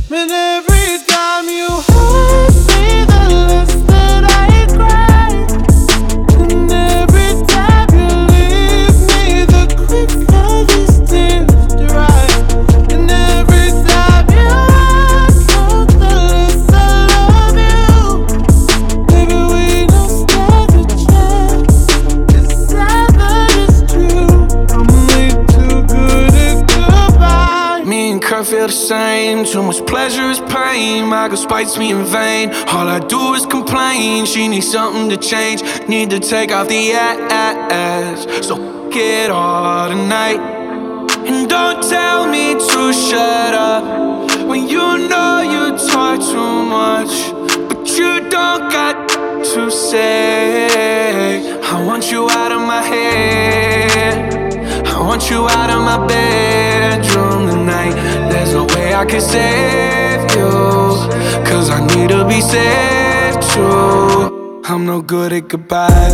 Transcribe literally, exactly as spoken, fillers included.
And every time you hurt me, the less that I cry. And every time you leave me, the quicker these tears dry. And every time you walk out, the less I love you. Baby, we don't stand a chance. It's sad but it's true. I'm way too good at goodbye. Me and Kurt feel the same. Too much pleasure is pain. My girl spites me in vain. All I do is complain. She needs something to change. Need to take off the ass. So f*** it all tonight. And don't tell me to shut up when you know you talk too much, but you don't got to say. I want you out of my head. I want you out of my bedroom tonight. There's no way I can save you, cause I need to be saved too. I'm no good at goodbye.